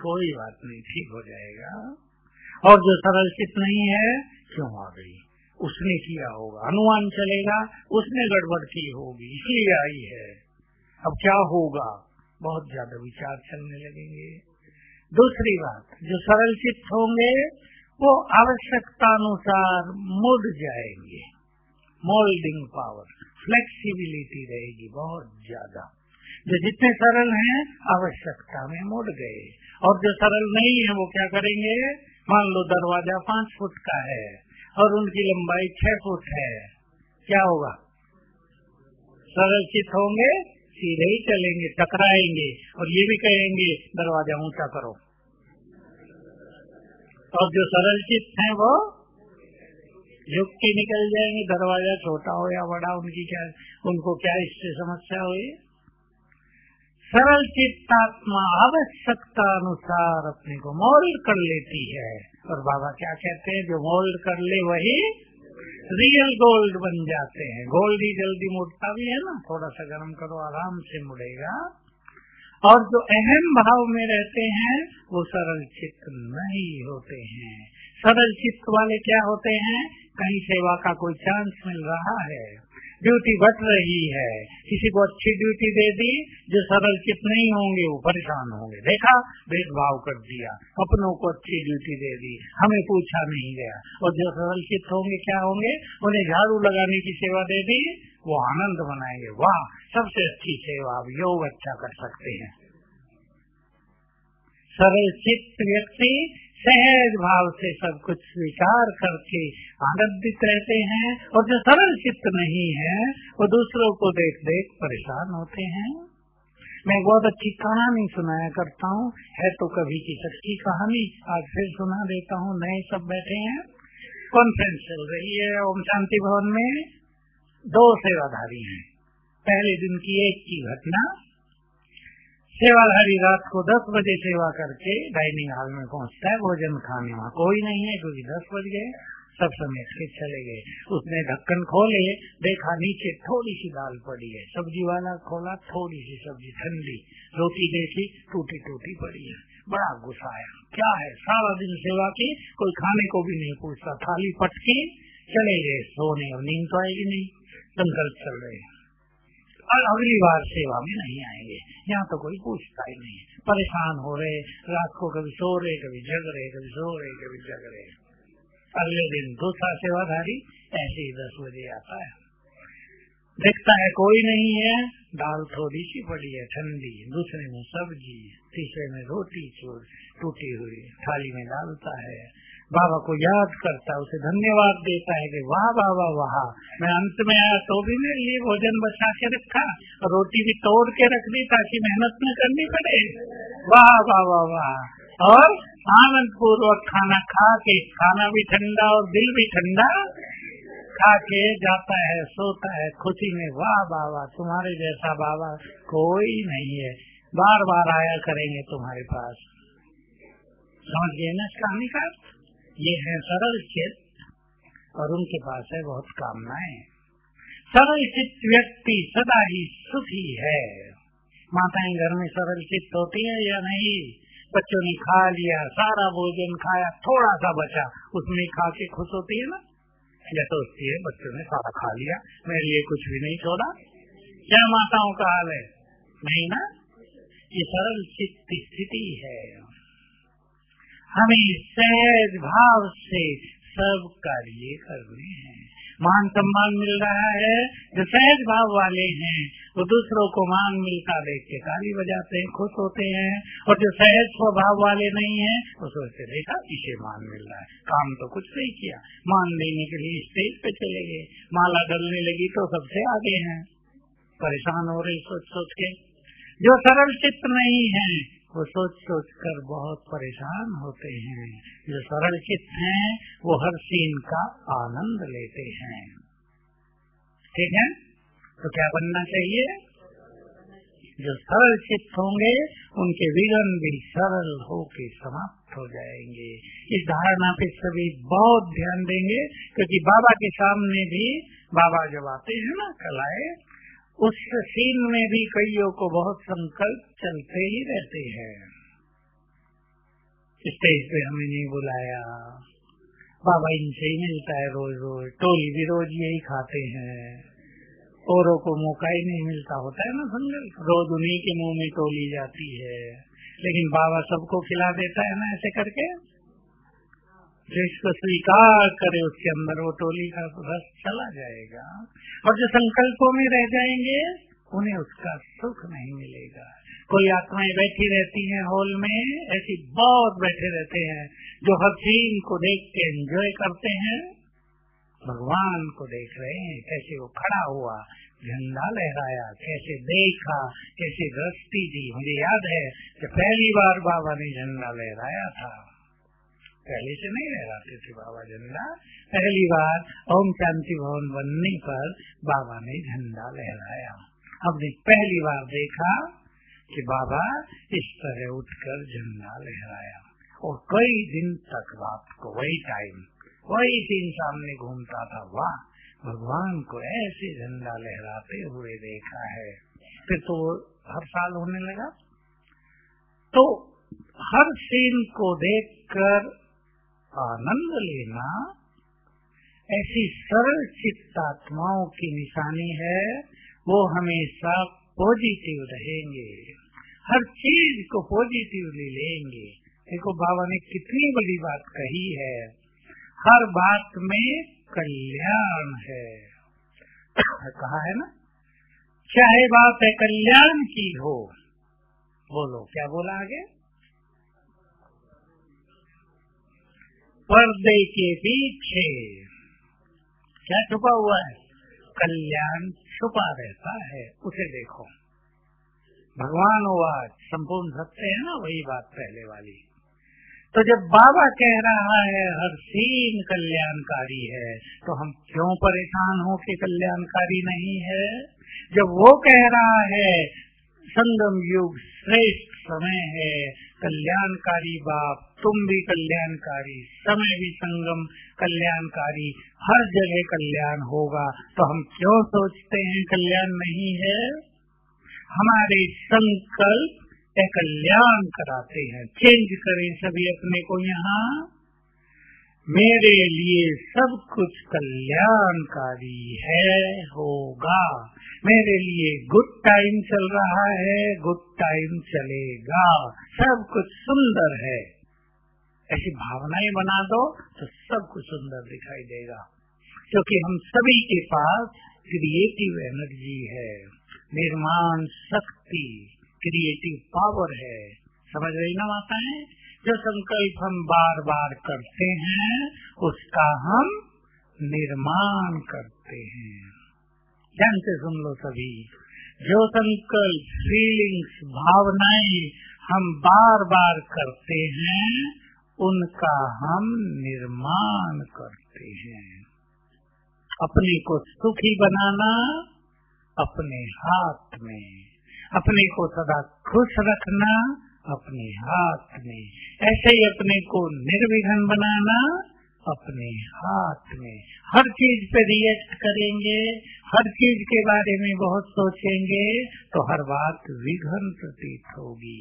कोई बात नहीं, ठीक हो जाएगा। और जो सरल चित्त नहीं है, क्यों आ गई, उसने किया होगा, अनुमान चलेगा उसने गड़बड़ की होगी इसलिए आई है, अब क्या होगा, बहुत ज्यादा विचार चलने लगेंगे। दूसरी बात, जो सरल चित्त होंगे वो आवश्यकतानुसार मुड़ जाएंगे, मोल्डिंग पावर, फ्लेक्सिबिलिटी रहेगी बहुत ज्यादा। जो जितने सरल हैं आवश्यकता में मुड़ गए, और जो सरल नहीं है वो क्या करेंगे, मान लो दरवाजा पांच फुट का है और उनकी लंबाई छह फुट है, क्या होगा, सरल चित्त होंगे सीधे ही चलेंगे, टकराएंगे और ये भी कहेंगे दरवाजा ऊंचा करो। और जो सरल चित्त हैं वो युग के निकल जाएंगे, दरवाजा छोटा हो या बड़ा उनकी क्या, उनको क्या इससे समस्या हुई। सरल चित्तात्मा आवश्यकता अनुसार अपने को मोल्ड कर लेती है, और बाबा क्या कहते हैं, जो मोल्ड कर ले वही रियल गोल्ड बन जाते हैं। गोल्ड ही जल्दी मुड़ता भी है ना, थोड़ा सा गर्म करो आराम से मुड़ेगा। और जो अहम भाव में रहते हैं वो सरल चित्त नहीं होते हैं। सरल चित्त वाले क्या होते हैं, कहीं सेवा का कोई चांस मिल रहा है, ड्यूटी बढ़ रही है, किसी को अच्छी ड्यूटी दे दी, जो सरल चित्त नहीं होंगे वो परेशान होंगे, देखा भेदभाव कर दिया, अपनों को अच्छी ड्यूटी दे दी, हमें पूछा नहीं गया। और जो सरल चित्त होंगे क्या होंगे, उन्हें झाड़ू लगाने की सेवा दे दी, वो आनंद मनाएंगे, वाह सबसे अच्छी सेवा, अब योग अच्छा कर सकते हैं। सरल चित्त व्यक्ति सहज भाव से सब कुछ स्वीकार करके आनंदित रहते हैं, और जो सरल चित्त नहीं है वो दूसरों को देख देख परेशान होते हैं। मैं बहुत अच्छी कहानी सुनाया करता हूँ, है तो कभी की सच्ची कहानी, आज फिर सुना देता हूँ। नए सब बैठे हैं, कॉन्फ्रेंस चल रही है ओम शांति भवन में, दो सेवाधारी हैं। पहले दिन की एक की घटना, सेवाधारी रात को दस बजे सेवा करके डाइनिंग हॉल में पहुंचता है भोजन खाने, वहाँ कोई नहीं है क्योंकि दस बज गए, सब समेट के चले गए। उसने ढक्कन खोले, देखा नीचे थोड़ी सी दाल पड़ी है, सब्जी वाला खोला, थोड़ी सी सब्जी ठंडी, रोटी देखी टूटी टूटी पड़ी है, बड़ा गुस्सा आया, क्या है सारा दिन सेवा की, कोई खाने को भी नहीं पूछता, थाली पटकी चले गए सोने, और नींद तो आएगी नहीं, संकल्प चल रहे हैं और अगली बार सेवा में नहीं आएंगे, यहाँ तो कोई पूछता ही नहीं, परेशान हो रहे, रात को कभी सो रहे कभी जग रहे, कभी सो रहे कभी जग रहे। अगले दिन दूसरा सेवाधारी ऐसे ही दस बजे आता है, देखता है कोई नहीं है, दाल थोड़ी सी पड़ी है ठंडी, दूसरे में सब्जी, तीसरे में रोटी टूटी हुई, थाली में डालता है, बाबा को याद करता है, उसे धन्यवाद देता है कि वाह बाबा वाह, मैं अंत में आया तो भी मेरे लिए भोजन बचा के रखा, रोटी भी तोड़ के रख दी ताकि मेहनत न करनी पड़े, वाह बाबा वाह। और आनंद पूर्वक खाना खा के, खाना भी ठंडा और दिल भी ठंडा, खा के जाता है, सोता है खुशी में, वाह बाबा तुम्हारे जैसा बाबा कोई नहीं है, बार बार आया करेंगे तुम्हारे पास। समझ गए ना इस कहानी का? ये है सरल चित्त, और उनके पास है बहुत कामनाएं। सरल चित्त व्यक्ति सदा ही सुखी है। माताएं घर में सरल चित्त होती है या नहीं? बच्चों ने खा लिया, सारा भोजन खाया, थोड़ा सा बचा, उसमें खा के खुश होती है ना, या सोचती है बच्चों ने सारा खा लिया, मेरे लिए कुछ भी नहीं छोड़ा। क्या माताओं का हाल है? नहीं ना, ये सरल चित्त स्थिति है। हमें सहज भाव से सब कार्य करने हैं। मान सम्मान मिल रहा है, जो सहज भाव वाले हैं वो दूसरों को मान मिलता देख के ताली बजाते हैं, खुश होते हैं, और जो सहज स्वभाव वाले नहीं हैं वो सोचते देखा इसे मान मिल रहा है, काम तो कुछ नहीं किया, मान लेने के लिए स्टेज पे चले गए, माला डलने लगी तो सबसे आगे हैं, परेशान हो रहे सोच सोच के। जो सरल चित्त नहीं है वो सोच सोच कर बहुत परेशान होते हैं। जो सरल चित्त हैं वो हर सीन का आनंद लेते हैं। ठीक है, तो क्या बनना चाहिए? जो सरल चित्त होंगे उनके विघ्न भी सरल होके समाप्त हो जाएंगे। इस धारणा पे सभी बहुत ध्यान देंगे, क्योंकि बाबा के सामने भी, बाबा जब आते हैं ना कलाए, उस सीन में भी कईयों को बहुत संकल्प चलते ही रहते हैं। स्टेज पे हमें नहीं बुलाया, बाबा इनसे ही मिलता है रोज रोज, टोली भी रोज यही खाते हैं, औरों को मौका ही नहीं मिलता। होता है ना संगत, रोज उन्हीं के मुंह में टोली जाती है, लेकिन बाबा सबको खिला देता है ना ऐसे करके। जिसको स्वीकार करे उसके अंदर वो टोली का रस चला जाएगा, और जो संकल्पों में रह जाएंगे उन्हें उसका सुख नहीं मिलेगा। कोई आत्माएं बैठी रहती हैं हॉल में, ऐसी बहुत बैठे रहते हैं जो हर सीन को देख के एंजॉय करते हैं, भगवान को देख रहे हैं, कैसे वो खड़ा हुआ, झंडा लहराया, कैसे देखा, कैसे दृष्टि दी। मुझे याद है कि पहली बार बाबा ने झंडा लहराया था, पहले से नहीं लहराते थे बाबा झंडा, पहली बार ओम शांति भवन बनने पर बाबा ने झंडा लहराया। हमने पहली बार देखा कि बाबा इस तरह उठकर झंडा लहराया, और कई दिन तक रात को वही टाइम वही सीन सामने घूमता था। वाह, भगवान को ऐसे झंडा लहराते हुए देखा है। फिर तो हर साल होने लगा। तो हर सीन को देखकर आनंद लेना ऐसी सरल चित्त आत्माओं की निशानी है। वो हमेशा पॉजिटिव रहेंगे, हर चीज को पॉजिटिवली लेंगे। देखो बाबा ने कितनी बड़ी बात कही है, हर बात में कल्याण है। कहा है ना, चाहे बात है कल्याण की हो। बोलो क्या बोला आगे, पर्दे के पीछे क्या छुपा हुआ है, कल्याण छुपा रहता है, उसे देखो। भगवान वो आज संपूर्ण सत्य है ना, वही बात पहले वाली। तो जब बाबा कह रहा है हर सीन कल्याणकारी है, तो हम क्यों परेशान हो कि कल्याणकारी नहीं है। जब वो कह रहा है संगम युग श्रेष्ठ समय है, कल्याणकारी बाप तुम भी कल्याणकारी, समय भी संगम कल्याणकारी, हर जगह कल्याण होगा, तो हम क्यों सोचते हैं कल्याण नहीं है। हमारे संकल्प कल्याण कराते हैं। चेंज करें सभी अपने को यहाँ, मेरे लिए सब कुछ कल्याणकारी है, होगा। मेरे लिए गुड टाइम चल रहा है, गुड टाइम चलेगा, सब कुछ सुंदर है। ऐसी भावनाएं बना दो तो सब कुछ सुंदर दिखाई देगा, क्योंकि हम सभी के पास क्रिएटिव एनर्जी है, निर्माण शक्ति, क्रिएटिव पावर है। समझ रही ना माताएं, जो संकल्प हम बार बार करते हैं उसका हम निर्माण करते हैं। ध्यान से सुन लो सभी, जो संकल्प, फीलिंग्स, भावनाएं हम बार बार करते हैं उनका हम निर्माण करते हैं। अपने को सुखी बनाना अपने हाथ में, अपने को सदा खुश रखना अपने हाथ में, ऐसे ही अपने को निर्विघ्न बनाना अपने हाथ में। हर चीज पे रिएक्ट करेंगे, हर चीज के बारे में बहुत सोचेंगे तो हर बात विघ्न प्रतीत होगी।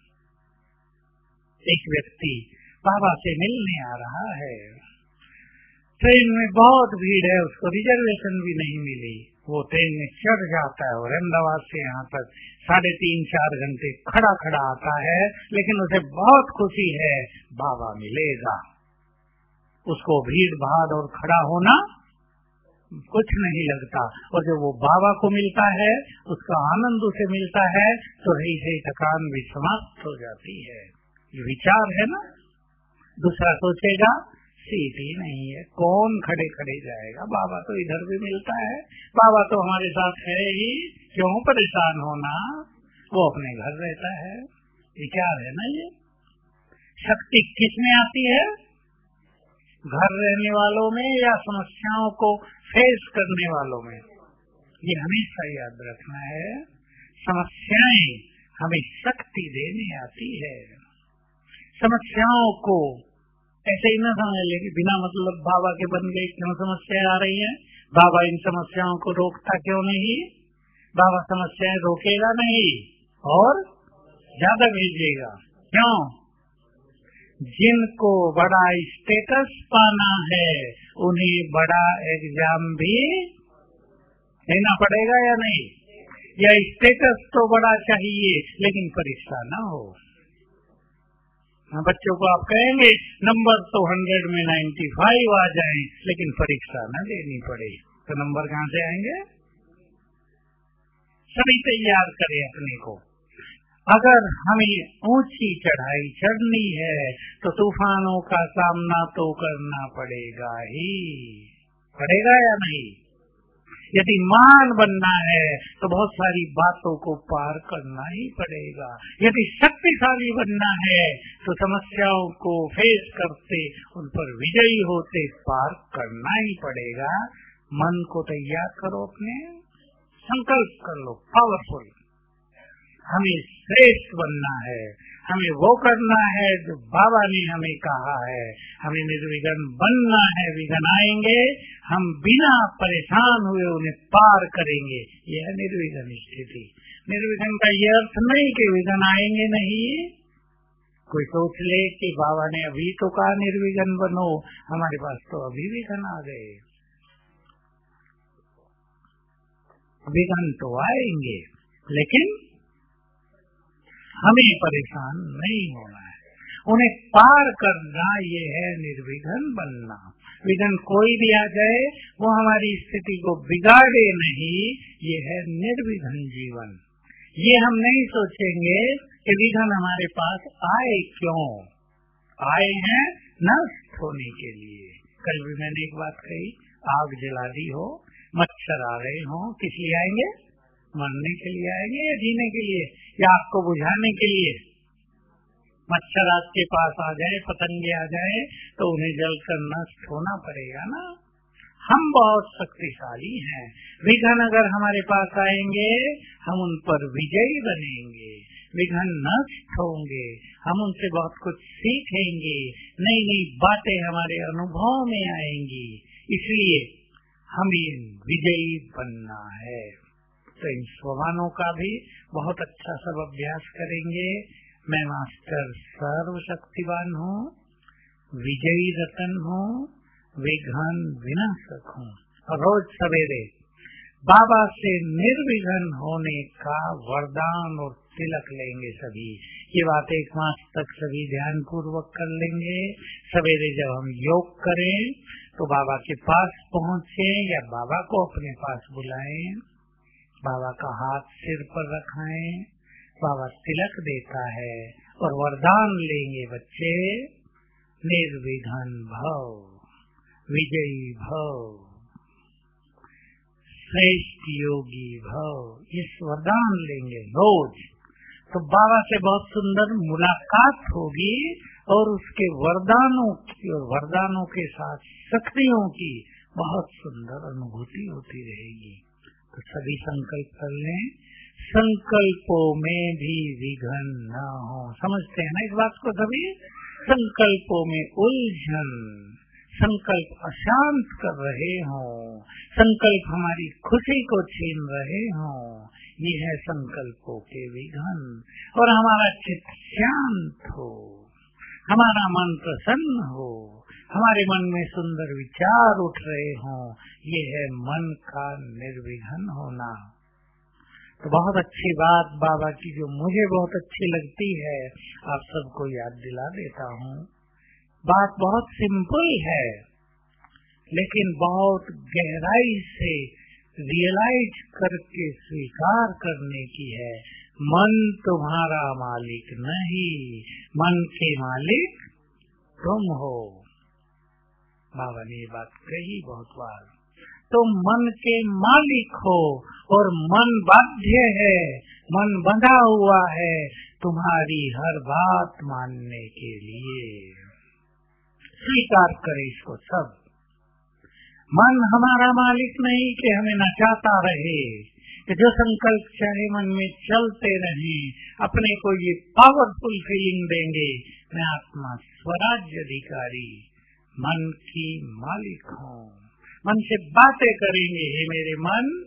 एक व्यक्ति बाबा से मिलने आ रहा है, ट्रेन में बहुत भीड़ है, उसको रिजर्वेशन भी नहीं मिली। वो ट्रेन में चढ़ जाता है और अहमदाबाद से यहाँ तक साढ़े तीन चार घंटे खड़ा खड़ा आता है, लेकिन उसे बहुत खुशी है बाबा मिलेगा। उसको भीड़ भाड़ और खड़ा होना कुछ नहीं लगता, और जब वो बाबा को मिलता है उसका आनंद उसे मिलता है तो रही सही थकान भी समाप्त हो जाती है। ये विचार है ना। दूसरा सोचेगा सीट ही नहीं है, कौन खड़े खड़े जाएगा, बाबा तो इधर भी मिलता है, बाबा तो हमारे साथ है ही, क्यों परेशान होना, वो अपने घर रहता है। विचार है ना। ये शक्ति किस में आती है, घर रहने वालों में या समस्याओं को फेस करने वालों में। ये हमेशा याद रखना है, समस्याएं हमें शक्ति देने आती है। समस्याओं को ऐसे ही न समझ ले कि बिना मतलब बाबा के बन गए, क्यों समस्याएं आ रही हैं, बाबा इन समस्याओं को रोकता क्यों नहीं। बाबा समस्याएं रोकेगा नहीं और ज्यादा भेजेगा। क्यों, जिनको बड़ा स्टेटस पाना है उन्हें बड़ा एग्जाम भी देना पड़ेगा या नहीं? या स्टेटस तो बड़ा चाहिए लेकिन परीक्षा ना हो। बच्चों को आप कहेंगे नंबर तो हंड्रेड में नाइन्टी फाइव आ जाए लेकिन परीक्षा न देनी पड़े, तो नंबर कहाँ से आएंगे? सभी तैयार करें अपने को। अगर हमें ऊंची चढ़ाई चढ़नी है तो तूफानों का सामना तो करना पड़ेगा ही, पड़ेगा या नहीं? यदि महान बनना है तो बहुत सारी बातों को पार करना ही पड़ेगा। यदि शक्तिशाली बनना है तो समस्याओं को फेस करते, उन पर विजयी होते पार करना ही पड़ेगा। मन को तैयार करो, अपने संकल्प कर लो पावरफुल। हमें श्रेष्ठ बनना है, हमें वो करना है जो बाबा ने हमें कहा है। हमें निर्विघ्न बनना है, विघ्न आएंगे हम बिना परेशान हुए उन्हें पार करेंगे। यह है निर्विघ्न स्थिति। निर्विघ्न का यह अर्थ नहीं कि विघ्न आएंगे नहीं। कोई सोच ले कि बाबा ने अभी तो कहा निर्विघ्न बनो, हमारे पास तो अभी विघ्न आ गए। विघ्न तो आएंगे लेकिन हमें परेशान नहीं होना है, उन्हें पार करना, ये है निर्विघ्न बनना। विघ्न कोई भी आ जाए वो हमारी स्थिति को बिगाड़े नहीं, ये है निर्विघ्न जीवन। ये हम नहीं सोचेंगे कि विघ्न हमारे पास आए क्यों, आए हैं नष्ट होने के लिए। कल भी मैंने एक बात कही, आग जला दी हो, मच्छर आ रहे हो, किस लिए आएंगे? मरने के लिए आएंगे या जीने के लिए, या आपको बुझाने के लिए? मच्छर आपके पास आ जाए, पतंगे आ जाए तो उन्हें जलकर नष्ट होना पड़ेगा ना। हम बहुत शक्तिशाली हैं। विघ्न अगर हमारे पास आएंगे हम उन पर विजयी बनेंगे, विघ्न नष्ट होंगे, हम उनसे बहुत कुछ सीखेंगे, नई नई बातें हमारे अनुभव में आएंगी। इसलिए हमें विजयी बनना है। तो इन स्वमानों का भी बहुत अच्छा सब अभ्यास करेंगे। मैं मास्टर सर्वशक्तिवान हूँ, विजयी रतन हूँ, विघ्न विनाशक हूँ। और रोज सवेरे बाबा से निर्विघ्न होने का वरदान और तिलक लेंगे सभी। ये बात एक मास तक सभी ध्यान पूर्वक कर लेंगे। सवेरे जब हम योग करें तो बाबा के पास पहुँचे या बाबा को अपने पास बुलाएं, बाबा का हाथ सिर पर रखाएं, बाबा तिलक देता है और वरदान लेंगे, बच्चे निर्विघ्न भव, विजयी भव, श्रेष्ठ योगी भव। इस वरदान लेंगे रोज तो बाबा से बहुत सुंदर मुलाकात होगी और उसके वरदानों की और वरदानों के साथ शक्तियों की बहुत सुंदर अनुभूति होती रहेगी। तो सभी संकल्प कर लें, संकल्पों में भी विघ्न न हो। समझते हैं ना इस बात को सभी? संकल्पों में उलझन, संकल्प अशांत कर रहे हों, संकल्प हमारी खुशी को छीन रहे हों, ये है संकल्पों के विघ्न। और हमारा चित्त शांत हो, हमारा मन प्रसन्न हो, हमारे मन में सुंदर विचार उठ रहे हों, ये है मन का निर्विघ्न होना। तो बहुत अच्छी बात बाबा की जो मुझे बहुत अच्छी लगती है, आप सबको याद दिला देता हूँ। बात बहुत सिंपल है लेकिन बहुत गहराई से रियलाइज करके स्वीकार करने की है। मन तुम्हारा मालिक नहीं, मन के मालिक तुम हो। बाबा ने ये बात कही बहुत बार। तुम मन के मालिक हो और मन बाध्य है, मन बंधा हुआ है तुम्हारी हर बात मानने के लिए। स्वीकार करें इसको सब। मन हमारा मालिक नहीं कि हमें नचाता रहे, कि जो संकल्प चाहे मन में चलते रहे, अपने को ये पावरफुल फीलिंग देंगे मैं आत्मा स्वराज्य अधिकारी, मन की मालिक हूँ। मन से बातें करेंगे, हे मेरे मन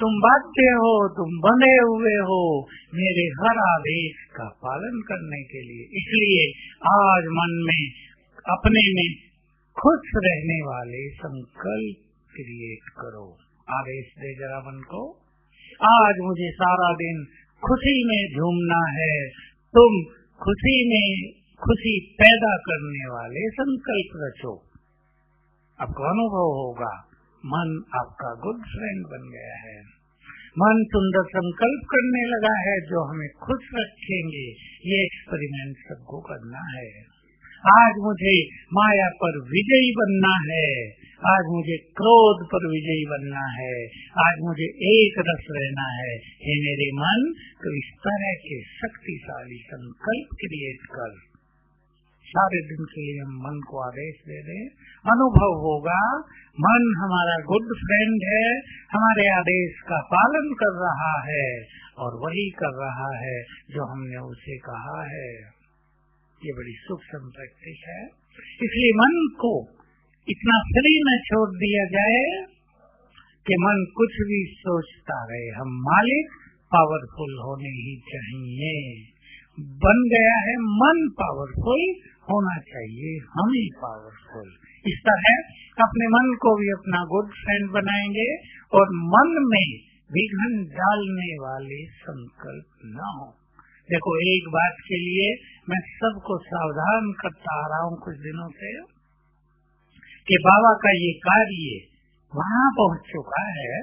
तुम बाध्य हो, तुम बंधे हुए हो मेरे हर आदेश का पालन करने के लिए। इसलिए आज मन में अपने में खुश रहने वाले संकल्प क्रिएट करो। आदेश दे जरा मन को, आज मुझे सारा दिन खुशी में झूमना है। तुम खुशी में खुशी पैदा करने वाले संकल्प रचो। आपको अनुभव होगा मन आपका गुड फ्रेंड बन गया है। मन सुंदर संकल्प करने लगा है जो हमें खुश रखेंगे। ये एक्सपेरिमेंट सबको करना है। आज मुझे माया पर विजयी बनना है। आज मुझे क्रोध पर विजयी बनना है। आज मुझे एक रस रहना है। हे मेरे मन, तो इस तरह के शक्तिशाली संकल्प क्रिएट कर। सारे दिन के लिए हम मन को आदेश दे दें। अनुभव होगा मन हमारा गुड फ्रेंड है, हमारे आदेश का पालन कर रहा है और वही कर रहा है जो हमने उसे कहा है। ये बड़ी सूक्ष्म प्रैक्टिस है। इसलिए मन को इतना फ्री न छोड़ दिया जाए कि मन कुछ भी सोचता रहे। हम मालिक पावरफुल होने ही चाहिए। बन गया है मन पावरफुल, होना चाहिए हमें पावरफुल। इस तरह अपने मन को भी अपना गुड फ्रेंड बनाएंगे और मन में विघ्न डालने वाले संकल्प न हो। देखो, एक बात के लिए मैं सबको सावधान करता आ रहा हूँ कुछ दिनों से कि बाबा का ये कार्य वहाँ पहुँच चुका है।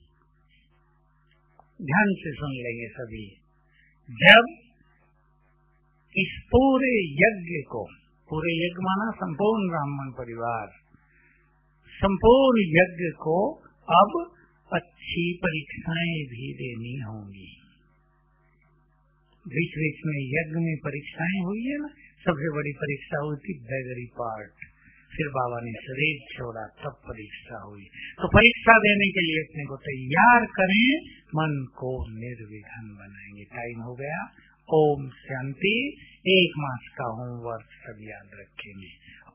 ध्यान से सुन लेंगे सभी। जब इस पूरे यज्ञ को, पूरे यज्ञ माना संपूर्ण ब्राह्मण परिवार, संपूर्ण यज्ञ को अब अच्छी परीक्षाएं भी देनी होंगी। बीच बीच में यज्ञ में परीक्षाएं हुई है ना। सबसे बड़ी परीक्षा हुई थी बैगरी पार्ट, फिर बाबा ने शरीर छोड़ा तब परीक्षा हुई। तो परीक्षा देने के लिए अपने को तैयार करें, मन को निर्विघ्न बनाएंगे। टाइम हो गया। ओम शांति। एक मास का होमवर्क सब याद रखेंगे।